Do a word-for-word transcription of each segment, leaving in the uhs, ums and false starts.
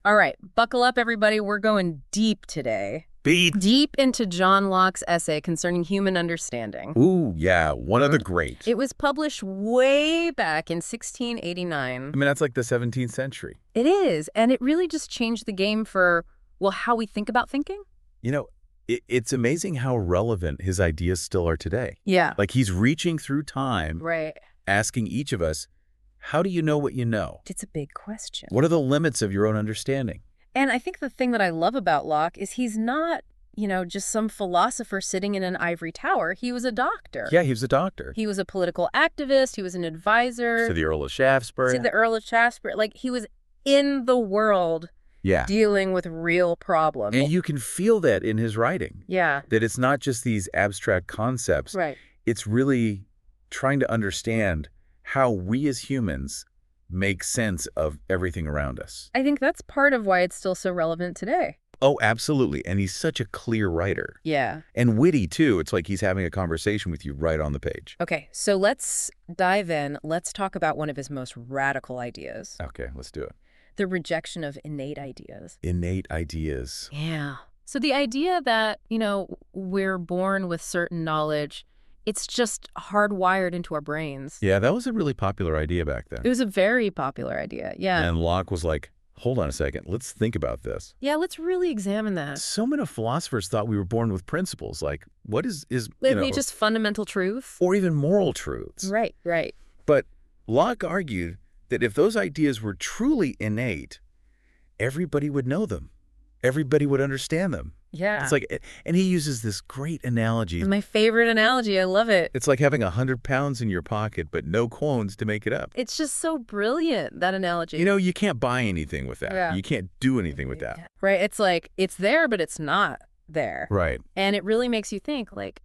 All right, buckle up, everybody. We're going deep today. Beat. Deep into John Locke's essay concerning human understanding. Ooh, yeah, one of the great. It was published way back in sixteen eighty-nine. I mean, that's like the seventeenth century. It is, and it really just changed the game for, well, how we think about thinking. You know, it, it's amazing how relevant his ideas still are today. Yeah. Like he's reaching through time, Right. asking each of us, how do you know what you know? It's a big question. What are the limits of your own understanding? And I think the thing that I love about Locke is he's not, you know, just some philosopher sitting in an ivory tower. He was a doctor. Yeah, he was a doctor. He was a political activist. He was an advisor. To the Earl of Shaftesbury. To the Earl of Shaftesbury. Like, he was in the world yeah. dealing with real problems. And you can feel that in his writing. Yeah. That it's not just these abstract concepts. Right. It's really trying to understand how we as humans make sense of everything around us. I think that's part of why it's still so relevant today. Oh, absolutely. And he's such a clear writer. Yeah. And witty, too. It's like he's having a conversation with you right on the page. Okay, so let's dive in. Let's talk about one of his most radical ideas. Okay, let's do it. The rejection of innate ideas. Innate ideas. Yeah. So the idea that, you know, we're born with certain knowledge, it's just hardwired into our brains. Yeah, that was a really popular idea back then. It was a very popular idea, yeah. And Locke was like, hold on a second, let's think about this. Yeah, let's really examine that. So many philosophers thought we were born with principles, like what is, is you Maybe know, just fundamental truth? or even moral truths. Right, right. But Locke argued that if those ideas were truly innate, everybody would know them. Everybody would understand them. Yeah. It's like, and he uses this great analogy. My favorite analogy. I love it. It's like having a hundred pounds in your pocket, but no coins to make it up. It's just so brilliant, that analogy. You know, you can't buy anything with that. Yeah. You can't do anything with that. Right. It's like, it's there, but it's not there. Right. And it really makes you think, like,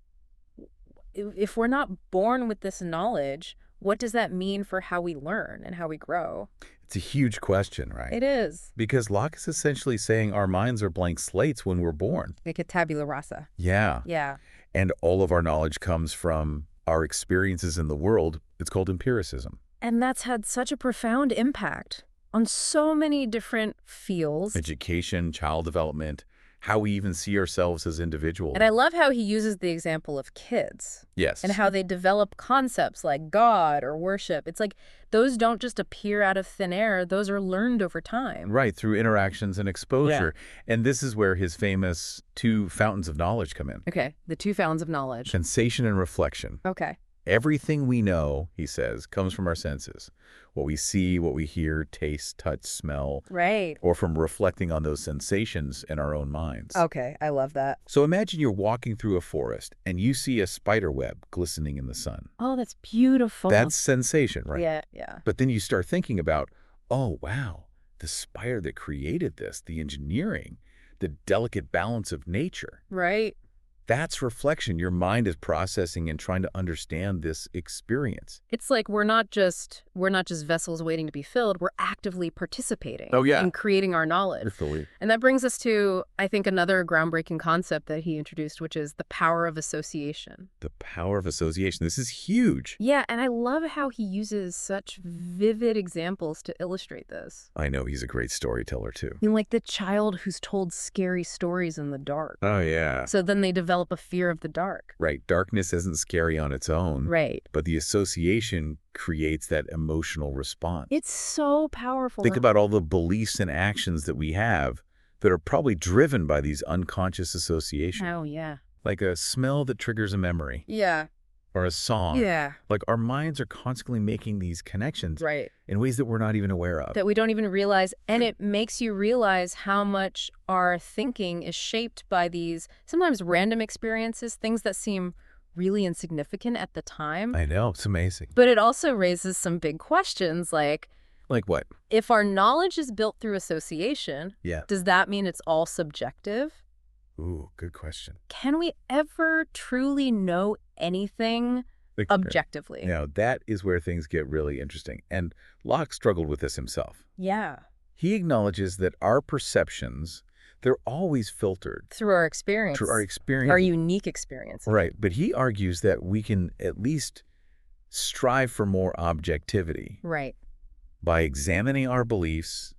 if we're not born with this knowledge, what does that mean for how we learn and how we grow? It's a huge question, right? It is. Because Locke is essentially saying our minds are blank slates when we're born. Like a tabula rasa. Yeah. Yeah. And all of our knowledge comes from our experiences in the world. It's called empiricism. And that's had such a profound impact on so many different fields. Education, child development, how we even see ourselves as individuals. And I love how he uses the example of kids. Yes. And how they develop concepts like God or worship. It's like those don't just appear out of thin air. Those are learned over time. Right, through interactions and exposure. Yeah. And this is where his famous two fountains of knowledge come in. Okay, the two fountains of knowledge. Sensation and reflection. Okay. Everything we know, he says, comes from our senses. What we see, what we hear, taste, touch, smell. Right. Or from reflecting on those sensations in our own minds. Okay, I love that. So imagine you're walking through a forest and you see a spider web glistening in the sun. Oh, that's beautiful. That's sensation, right? Yeah, yeah. But then you start thinking about, oh, wow, the spider that created this, the engineering, the delicate balance of nature. Right. That's reflection. Your mind is processing and trying to understand this experience. It's like we're not just we're not just vessels waiting to be filled. We're actively participating Oh, yeah. in creating our knowledge. Fully. And that brings us to, I think, another groundbreaking concept that he introduced, which is the power of association. The power of association. This is huge. Yeah, and I love how he uses such vivid examples to illustrate this. I know he's a great storyteller, too. I mean, like the child who's told scary stories in the dark. Oh, yeah. So then they develop a fear of the dark. Right. Darkness isn't scary on its own. Right. But the association creates that emotional response. It's so powerful. Think about all the beliefs and actions that we have that are probably driven by these unconscious associations. Oh, yeah. Like a smell that triggers a memory. Yeah. Or a song. Yeah. Like our minds are constantly making these connections. Right. In ways that we're not even aware of. That we don't even realize. And it makes you realize how much our thinking is shaped by these sometimes random experiences, things that seem really insignificant at the time. I know. It's amazing. But it also raises some big questions like, Like what? if our knowledge is built through association, Yeah. does that mean it's all subjective? Ooh, good question. Can we ever truly know anything Like, objectively? You know, that is where things get really interesting. And Locke struggled with this himself. Yeah. He acknowledges that our perceptions, they're always filtered Through our experience. through our experience. Our unique experience. Right. But he argues that we can at least strive for more objectivity Right. by examining our beliefs,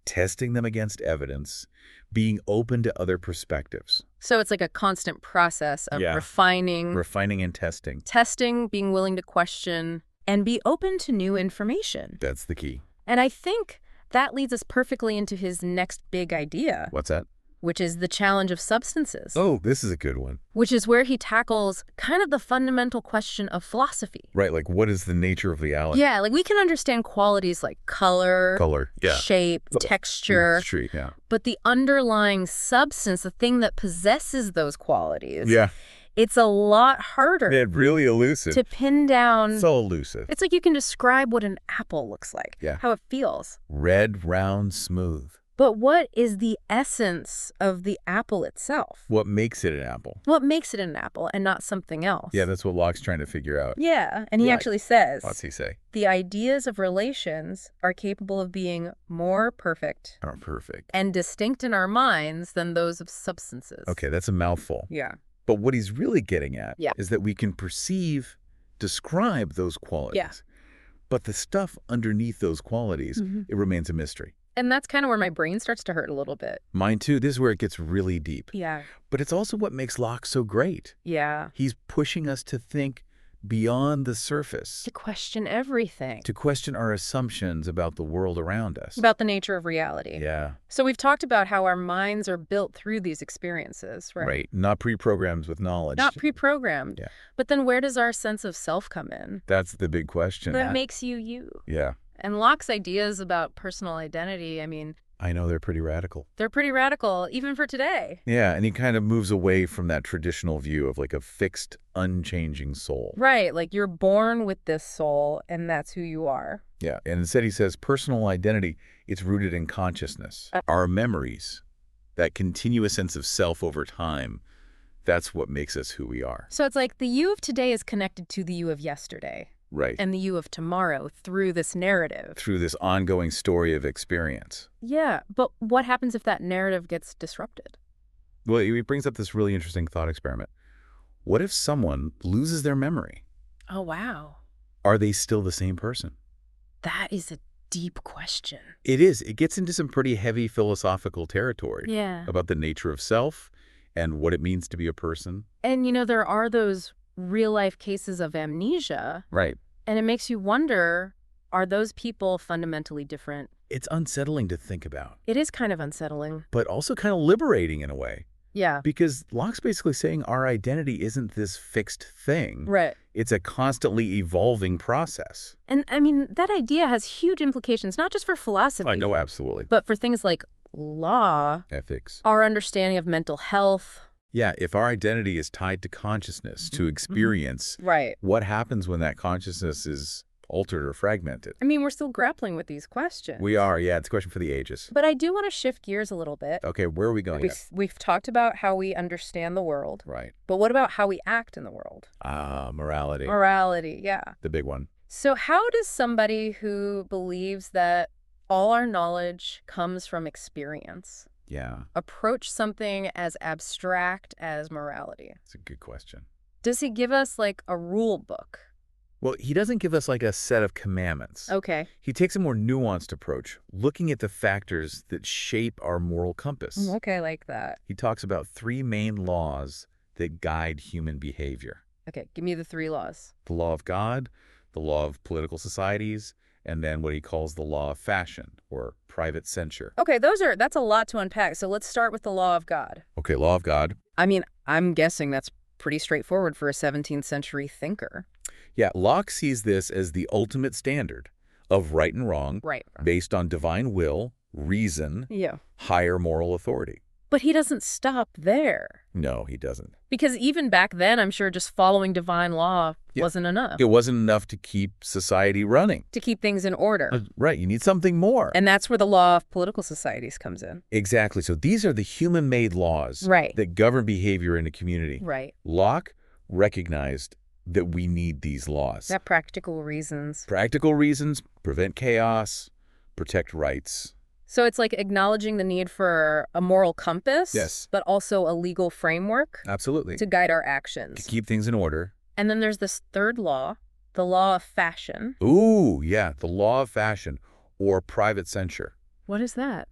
testing them against evidence, being open to other perspectives. So it's like a constant process of Yeah. refining, Refining and testing. testing, being willing to question, and be open to new information. That's the key. And I think that leads us perfectly into his next big idea, What's that? which is the challenge of substances, Oh, this is a good one. which is where he tackles kind of the fundamental question of philosophy. Right, like what is the nature of reality? Yeah, like we can understand qualities like color, Color. Yeah. shape, texture, Street, yeah. but the underlying substance, the thing that possesses those qualities, Yeah. it's a lot harder Man, really elusive. to pin down. So elusive. It's like you can describe what an apple looks like, Yeah. how it feels. Red, round, smooth. But what is the essence of the apple itself? What makes it an apple? What makes it an apple and not something else? Yeah, that's what Locke's trying to figure out. Yeah, and he Right. actually says, What's he say? the ideas of relations are capable of being more perfect Oh, perfect. and distinct in our minds than those of substances. Okay, that's a mouthful. Yeah. But what he's really getting at Yeah. is that we can perceive, describe those qualities. Yeah. But the stuff underneath those qualities, Mhm. it remains a mystery. And that's kind of where my brain starts to hurt a little bit. Mine too. This is where it gets really deep. Yeah. But it's also what makes Locke so great. Yeah. He's pushing us to think beyond the surface, To question everything to question our assumptions about the world around us. about the nature of reality. Yeah, So we've talked about how our minds are built through these experiences, right? right. Not pre-programmed with knowledge. Not pre-programmed. Yeah. But then where does our sense of self come in? That's the big question. That makes you you. Yeah, And Locke's ideas about personal identity, I mean, I know they're pretty radical. they're pretty radical, even for today. Yeah, and he kind of moves away from that traditional view of like a fixed, unchanging soul. Right, like you're born with this soul, and that's who you are. Yeah, and instead he says personal identity, it's rooted in consciousness. Uh, Our memories, that continuous sense of self over time, that's what makes us who we are. So it's like the you of today is connected to the you of yesterday, Right. and the you of tomorrow through this narrative. Through this ongoing story of experience. Yeah, but what happens if that narrative gets disrupted? Well, he brings up this really interesting thought experiment. What if someone loses their memory? Oh, wow. Are they still the same person? That is a deep question. It is. It gets into some pretty heavy philosophical territory Yeah. about the nature of self and what it means to be a person. And, you know, there are those real-life cases of amnesia, Right. and it makes you wonder, are those people fundamentally different? It's unsettling to think about, It is kind of unsettling. but also kind of liberating in a way. Yeah. Because Locke's basically saying our identity isn't this fixed thing. Right. It's a constantly evolving process. And, I mean, that idea has huge implications, not just for philosophy, I know, absolutely. but for things like law, Ethics. our understanding of mental health. Yeah, if our identity is tied to consciousness, to experience, Right. what happens when that consciousness is altered or fragmented? I mean, we're still grappling with these questions. We are, yeah. It's a question for the ages. But I do want to shift gears a little bit. Okay, where are we going? We've, next? we've talked about how we understand the world, Right. but what about how we act in the world? Ah, morality. Morality, yeah. The big one. So how does somebody who believes that all our knowledge comes from experience Yeah, approach something as abstract as morality? it's a good question. Does he give us like a rule book? Well, he doesn't give us like a set of commandments. Okay. He takes a more nuanced approach, looking at the factors that shape our moral compass. Mm, Okay, I like that. He talks about three main laws that guide human behavior. Okay, give me the three laws. The law of God, the law of political societies, and then what he calls the law of fashion, or private censure. Okay, those are that's a lot to unpack. So let's start with the law of God. Okay, law of God. I mean, I'm guessing that's pretty straightforward for a seventeenth century thinker. Yeah, Locke sees this as the ultimate standard of right and wrong Right. based on divine will, reason, Yeah. higher moral authority. But he doesn't stop there. No, he doesn't. Because even back then, I'm sure just following divine law Yeah. wasn't enough It wasn't enough to keep society running. to keep things in order. Uh, Right, you need something more. And that's where the law of political societies comes in. Exactly. So these are the human-made laws Right. that govern behavior in a community. Right. Locke recognized that we need these laws. That practical reasons. Practical reasons, prevent chaos, protect rights. So it's like acknowledging the need for a moral compass, Yes. but also a legal framework Absolutely. to guide our To actions. keep things in order. And then there's this third law, the law of fashion. Ooh, yeah, the law of fashion or private censure. What is that?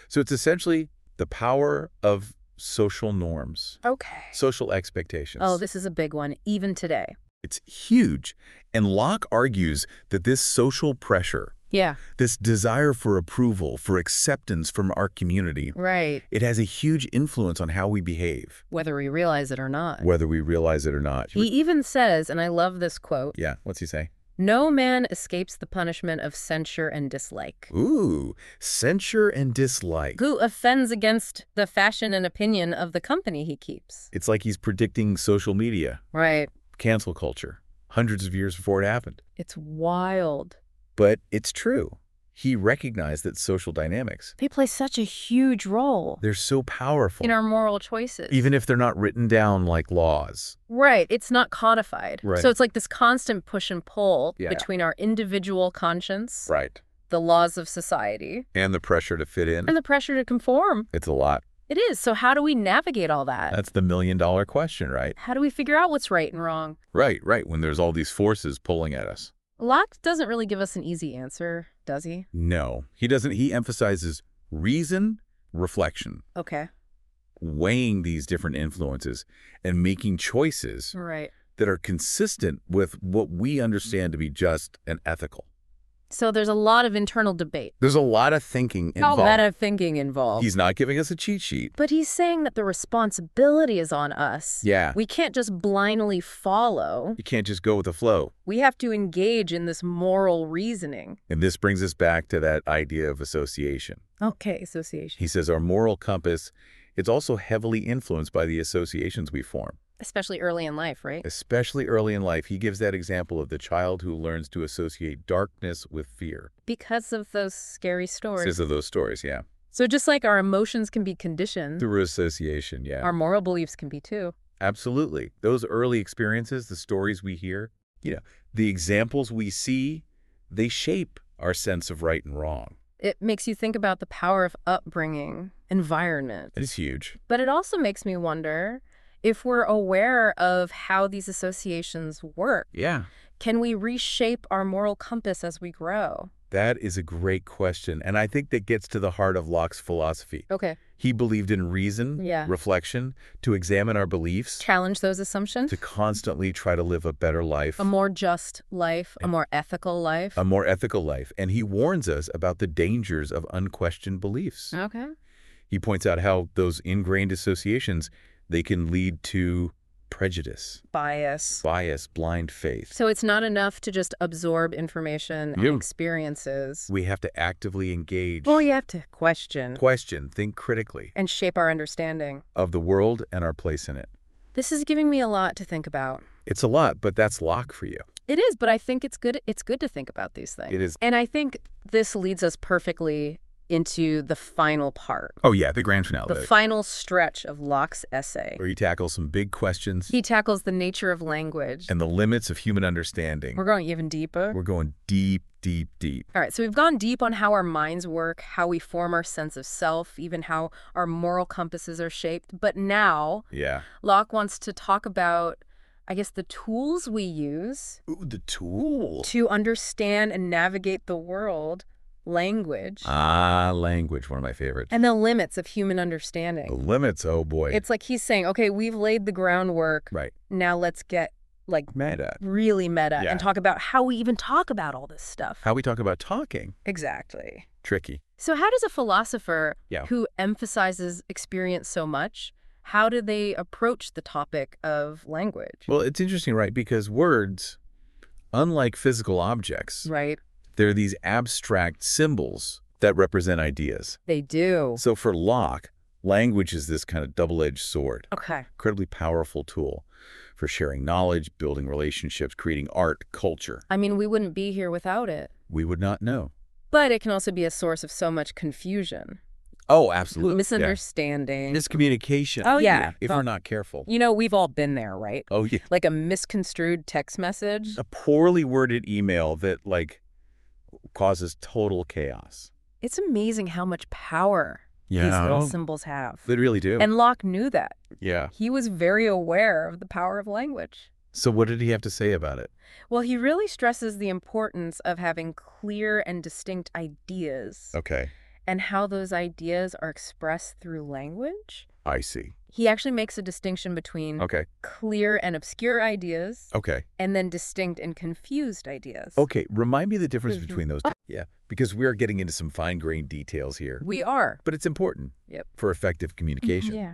So it's essentially the power of social norms, Okay. social expectations. Oh, this is a big one, even today. It's huge. And Locke argues that this social pressure, Yeah. this desire for approval, for acceptance from our community, Right. it has a huge influence on how we behave, Whether we realize it or not. whether we realize it or not. He even says, and I love this quote, Yeah, what's he say? "No man escapes the punishment of censure and dislike." Ooh, censure and dislike. Who offends against the fashion and opinion of the company he keeps. It's like he's predicting social media, Right. cancel culture, hundreds of years before it happened. It's wild. But it's true. He recognized that social dynamics, They play such a huge role they're so powerful, in our moral choices. even if they're not written down like laws. Right. It's not codified. Right. So it's like this constant push and pull Yeah. between our individual conscience, Right. the laws of society, And the pressure to fit in. and the pressure to conform. It's a lot. It is. So how do we navigate all that? That's the million dollar question, right? How do we figure out what's right and wrong? Right, right, when there's all these forces pulling at us. Locke doesn't really give us an easy answer, does he? No, he doesn't. He emphasizes reason, reflection, Okay. weighing these different influences and making choices Right. that are consistent with what we understand to be just and ethical. So there's a lot of internal debate. There's a lot of thinking A involved. lot of thinking involved. He's not giving us a cheat sheet. But he's saying that the responsibility is on us. Yeah. We can't just blindly follow. You can't just go with the flow. We have to engage in this moral reasoning. And this brings us back to that idea of association. Okay, association. He says our moral compass, it's also heavily influenced by the associations we form. Especially early in life, right? Especially early in life. He gives that example of the child who learns to associate darkness with fear. Because of those scary stories. Because of those stories, yeah. So just like our emotions can be conditioned, Through association, yeah. our moral beliefs can be too. Absolutely. Those early experiences, the stories we hear, you know, the examples we see, they shape our sense of right and wrong. It makes you think about the power of upbringing, environment. It is huge. But it also makes me wonder if we're aware of how these associations work. Yeah. Can we reshape our moral compass as we grow? That is a great question. And I think that gets to the heart of Locke's philosophy. Okay. He believed in reason, Yeah. reflection, to examine our beliefs, Challenge those assumptions? to constantly try to live a better life, A more just life, a more ethical life. a more ethical life. And he warns us about the dangers of unquestioned beliefs. Okay. He points out how those ingrained associations, they can lead to prejudice, Bias. bias, blind faith. So it's not enough to just absorb information and Yeah. experiences. We have to actively engage, Well, you have to question question, think critically and shape our understanding. of the world and our place in it. This is giving me a lot to think about. It's a lot, but that's Locke for you. It is, but I think it's good it's good to think about these things. It is. And I think this leads us perfectly into the final part, Oh, yeah, the grand finale. the final stretch of Locke's essay. where he tackles some big questions He tackles the nature of language. and the limits of human understanding. We're going even deeper. We're going deep, deep, deep. All right, so we've gone deep on how our minds work, how we form our sense of self, even how our moral compasses are shaped. But now, Yeah. Locke wants to talk about, I guess, the tools we use Ooh, the tool. to understand and navigate the world, language, Ah, language, one of my favorites. and the limits of human The understanding. limits, oh boy. It's like he's saying, okay, we've laid the groundwork. right. Now let's get like Meta. really meta Yeah. and talk about how we even talk about all this stuff. How we talk about talking. Exactly. Tricky. So how does a philosopher Yeah. who emphasizes experience so much, how do they approach the topic of language? Well, it's interesting, right? Because words, unlike physical objects, Right? they're these abstract symbols that represent ideas. They do. So for Locke, language is this kind of double-edged sword, Okay. incredibly powerful tool for sharing knowledge, building relationships, creating art, culture. I mean, we wouldn't be here without it. We would not know. But it can also be a source of so much confusion, Oh, absolutely. misunderstanding. Miscommunication. Oh, yeah. If we're not careful. You know, we've all been there, right? Oh, yeah. Like a misconstrued text message. A poorly worded email that, like, causes total chaos. It's amazing how much power these little symbols have. They really do. And Locke knew that. yeah. He was very aware of the power of language. So what did he have to say about it? Well, he really stresses the importance of having clear and distinct ideas Okay. and how those ideas are expressed through language. I see. He actually makes a distinction between Okay. clear and obscure ideas Okay. and then distinct and confused ideas. Okay, remind me the difference Mhm. between those two. Yeah, because we are getting into some fine-grained details here. We are. But it's important Yep. for effective communication. Yeah.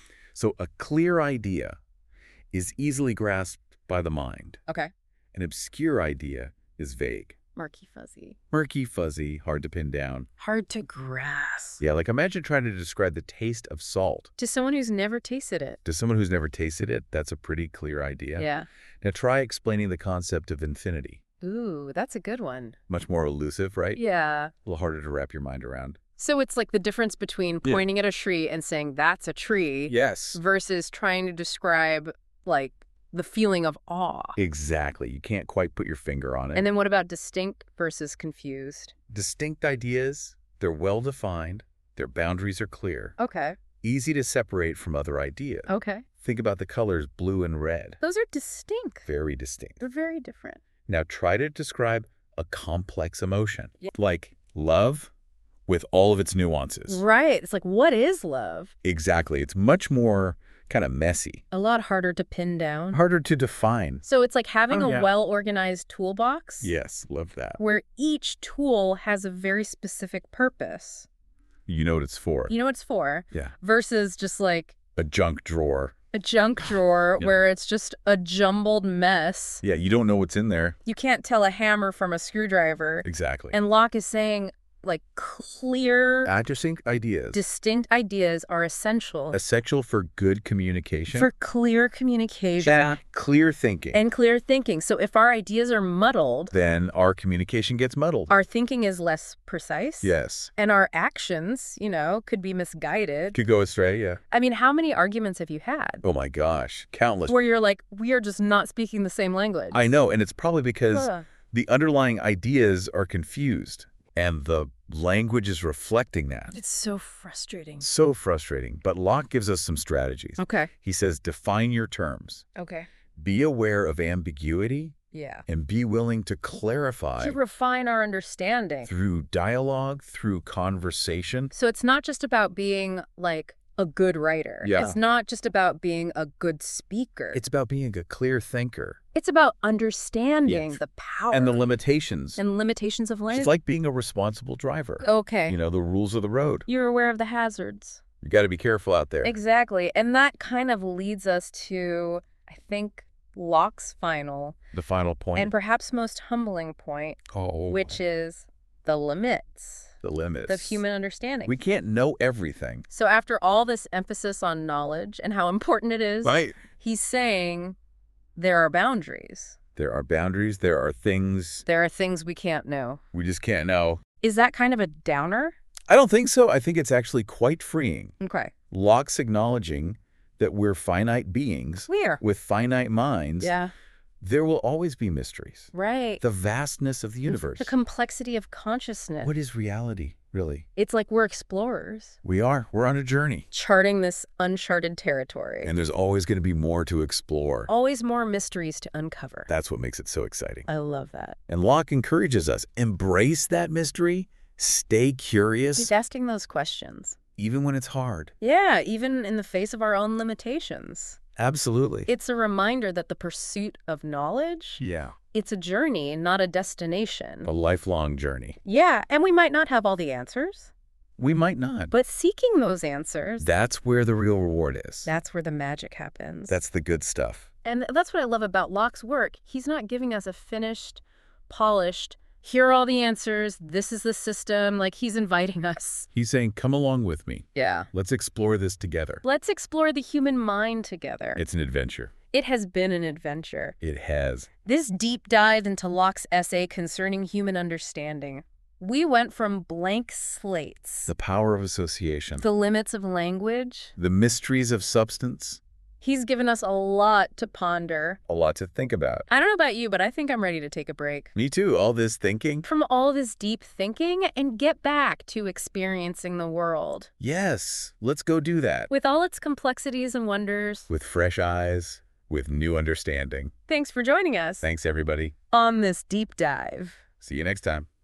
So a clear idea is easily grasped by the mind. Okay. An obscure idea is vague. Murky fuzzy. Murky, fuzzy, hard to pin down. Hard to grasp. Yeah, like imagine trying to describe the taste of salt. To someone who's never tasted it. To someone who's never tasted it, that's a pretty clear idea. Yeah. Now try explaining the concept of infinity. Ooh, that's a good one. Much more elusive, right? Yeah. A little harder to wrap your mind around. So it's like the difference between Yeah. pointing at a tree and saying that's a tree Yes. versus trying to describe like the feeling of awe. Exactly. You can't quite put your finger on it. And then what about distinct versus confused? Distinct ideas, they're well-defined, their boundaries are clear, Okay. easy to separate from other ideas. Okay. Think about the colors blue and red. Those are distinct. Very distinct. They're very different. Now try to describe a complex emotion, Yeah. like love with all of its nuances. Right. It's like, what is love? Exactly. It's much more kind of messy, A lot harder to pin down. harder to define. So it's like having Oh, a yeah. well-organized toolbox Yes, love that. where each tool has a very specific purpose. You know what it's for. You know what it's for? Yeah. Versus just like A junk drawer. a junk drawer Yeah. where it's just a jumbled mess. Yeah, you don't know what's in there. You can't tell a hammer from a screwdriver. Exactly. And Locke is saying, like, clear, Distinct ideas. distinct ideas are essential Essential for good communication. for clear communication Yeah. Clear thinking. and clear thinking. So if our ideas are muddled, Then our communication gets muddled. our thinking is less precise. Yes. And our actions, you know, could be misguided. Could go astray, yeah. I mean, how many arguments have you had Oh my gosh. Countless. where you're like, we are just not speaking the same language? I know, and it's probably because Ugh. the underlying ideas are confused, and the language is reflecting that. It's so frustrating. So frustrating. But Locke gives us some strategies. Okay. He says, define your terms. Okay. Be aware of ambiguity, Yeah. and be willing to clarify To refine our understanding. through dialogue, through conversation. So it's not just about being like a good writer. Yeah. It's not just about being a good speaker. It's about being a clear thinker It's about understanding Yes. the power and the limitations. and limitations of language. It's like being a responsible driver. Okay. You know, the rules of the road. You're aware of the hazards. You got to be careful out there. Exactly. And that kind of leads us to, I think, Locke's final The final point. and perhaps most humbling point, oh, which is the limits the limits of human understanding. We can't know everything. So after all this emphasis on knowledge and how important it is, Right. he's saying there are boundaries. There are boundaries. There are things There are things we can't know. we just can't know. Is that kind of a downer? I don't think so. I think it's actually quite freeing. Okay. Locke's acknowledging that we're finite beings We are. with finite minds. Yeah. There will always be mysteries. Right. The vastness of the universe. The complexity of consciousness. What is reality, really? It's like we're explorers We are. We're on a journey. charting this uncharted territory. And there's always going to be more to explore. Always more mysteries to uncover. That's what makes it so exciting. I love that. And Locke encourages us, embrace that mystery, stay curious, He's asking those questions. even when it's hard. Yeah, even in the face of our own limitations. Absolutely. It's a reminder that the pursuit of knowledge, yeah. it's a journey, not a destination. A lifelong journey. Yeah, and we might not have all the answers, We might not. but seeking those answers, That's where the real reward is. that's where the magic happens. That's the good stuff. And that's what I love about Locke's work. He's not giving us a finished, polished, here are all the answers, this is the system. Like, he's inviting us. He's saying, come along with me. Yeah. Let's explore this together. Let's explore the human mind together. It's an adventure. It has been an adventure. It has. This deep dive into Locke's essay concerning human understanding. We went from blank slates, The power of association. the limits of language. The mysteries of substance. He's given us a lot to ponder. A lot to think about. I don't know about you, but I think I'm ready to take a break Me too. All this thinking. from all this deep thinking and get back to experiencing the world Yes. Let's go do that. with all its complexities and wonders. With fresh eyes. With new understanding. Thanks for joining us Thanks, everybody. on this deep dive. See you next time.